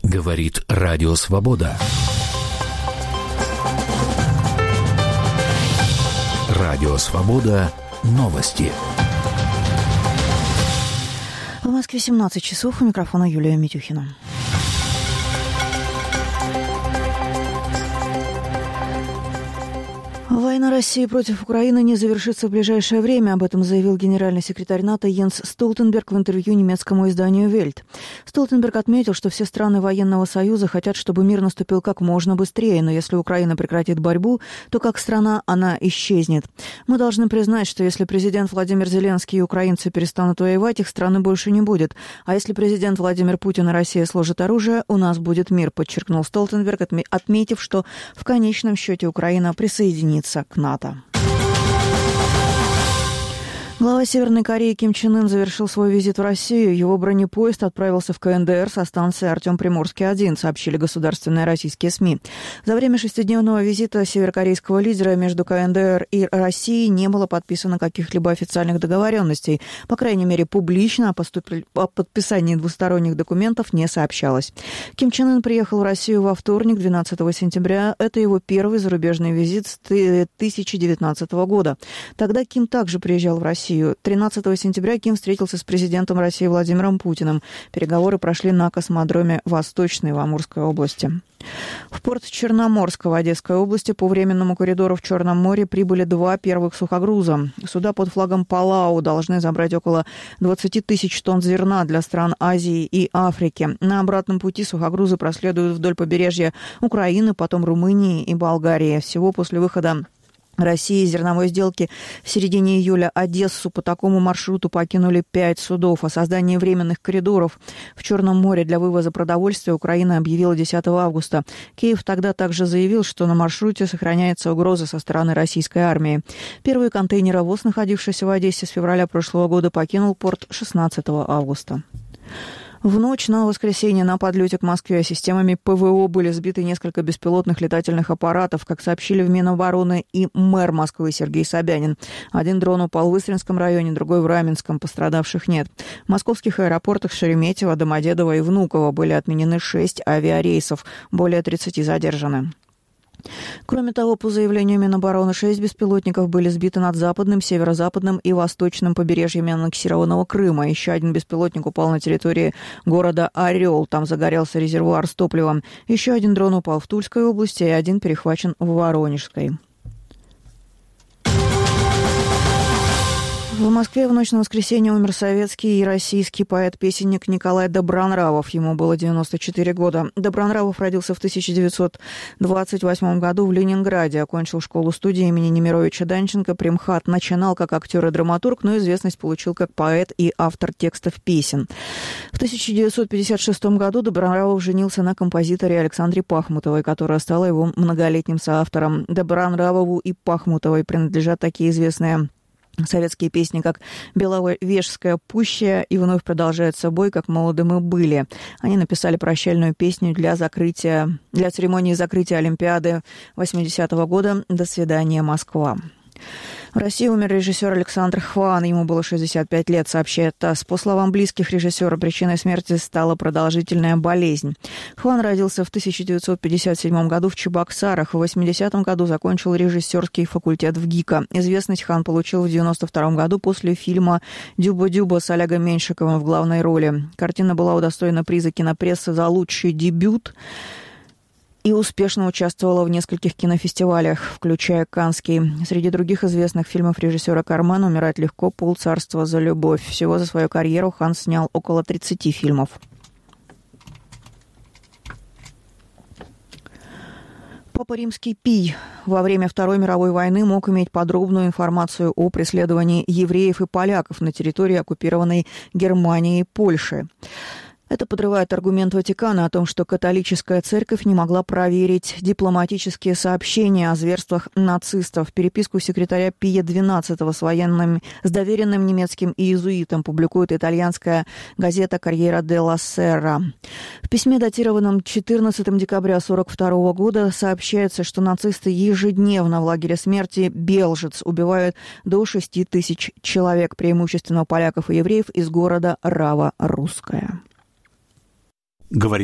Говорит Радио Свобода. Радио Свобода. Новости. В Москве 17 часов. У микрофона Юлия Митюхина. Война России против Украины не завершится в ближайшее время. Об этом заявил генеральный секретарь НАТО Йенс Столтенберг в интервью немецкому изданию «Вельт». Столтенберг отметил, что все страны военного союза хотят, чтобы мир наступил как можно быстрее, но если Украина прекратит борьбу, то как страна она исчезнет. Мы должны признать, что если президент Владимир Зеленский и украинцы перестанут воевать, их страны больше не будет. А если президент Владимир Путин и Россия сложат оружие, у нас будет мир, подчеркнул Столтенберг, отметив, что в конечном счете Украина присоединится к НАТО. Глава Северной Кореи Ким Чен Ын завершил свой визит в Россию. Его бронепоезд отправился в КНДР со станции Артем-Приморский-1, сообщили государственные российские СМИ. За время шестидневного визита северокорейского лидера между КНДР и Россией не было подписано каких-либо официальных договоренностей. По крайней мере, публично о подписании двусторонних документов не сообщалось. Ким Чен Ын приехал в Россию во вторник, 12 сентября. Это его первый зарубежный визит с 2019 года. Тогда Ким также приезжал в Россию. 13 сентября Ким встретился с президентом России Владимиром Путиным. Переговоры прошли на космодроме «Восточный» в Амурской области. В порт Черноморского Одесской области по временному коридору в Черном море прибыли 2 первых сухогруза. Суда под флагом Палау должны забрать около 20 тысяч тонн зерна для стран Азии и Африки. На обратном пути сухогрузы проследуют вдоль побережья Украины, потом Румынии и Болгарии. Всего после выхода России из зерновой сделки в середине июля Одессу по такому маршруту покинули 5 судов. О создании временных коридоров в Черном море для вывоза продовольствия Украина объявила 10 августа. Киев тогда также заявил, что на маршруте сохраняется угроза со стороны российской армии. Первый контейнеровоз, находившийся в Одессе с февраля прошлого года, покинул порт 16 августа. В ночь на воскресенье на подлете к Москве системами ПВО были сбиты несколько беспилотных летательных аппаратов, как сообщили в Минобороны и мэр Москвы Сергей Собянин. Один дрон упал в Истринском районе, другой в Раменском. Пострадавших нет. В московских аэропортах Шереметьево, Домодедово и Внуково были отменены 6 авиарейсов. Более 30 задержаны. Кроме того, по заявлению Минобороны, 6 беспилотников были сбиты над западным, северо-западным и восточным побережьями аннексированного Крыма. Еще один беспилотник упал на территории города Орел. Там загорелся резервуар с топливом. Еще один дрон упал в Тульской области, и один перехвачен в Воронежской. В Москве в ночь на воскресенье умер советский и российский поэт-песенник Николай Добронравов. Ему было 94 года. Добронравов родился в 1928 году в Ленинграде. Окончил школу-студию имени Немировича Данченко при МХАТ. Начинал как актер и драматург, но известность получил как поэт и автор текстов песен. В 1956 году Добронравов женился на композиторе Александре Пахмутовой, которая стала его многолетним соавтором. Добронравову и Пахмутовой принадлежат такие известные советские песни, как «Беловежская пуща» и «Вновь продолжает собой, как молоды мы были». Они написали прощальную песню для церемонии закрытия Олимпиады 80-го года «До свидания, Москва». В России умер режиссер Александр Хван. Ему было 65 лет, сообщает ТАСС. По словам близких режиссера, причиной смерти стала продолжительная болезнь. Хван родился в 1957 году в Чебоксарах. В 80-м году закончил режиссерский факультет в ГИКа. Известность Хан получил в 92 году после фильма «Дюба-дюба» с Олегом Меньшиковым в главной роли. Картина была удостоена приза кинопрессы за лучший дебют и успешно участвовала в нескольких кинофестивалях, включая Каннский. Среди других известных фильмов режиссера Кармана «Умирать легко», «Полцарства за любовь». Всего за свою карьеру Хан снял около 30 фильмов. Папа Римский Пий во время Второй мировой войны мог иметь подробную информацию о преследовании евреев и поляков на территории оккупированной Германией и Польши. Это подрывает аргумент Ватикана о том, что католическая церковь не могла проверить дипломатические сообщения о зверствах нацистов. Переписку секретаря Пия XII с доверенным немецким иезуитом публикует итальянская газета «Корьера делла Сера». В письме, датированном 14 декабря 1942 года, сообщается, что нацисты ежедневно в лагере смерти Белжец убивают до 6 тысяч человек, преимущественно поляков и евреев, из города Рава-Русская. Говорит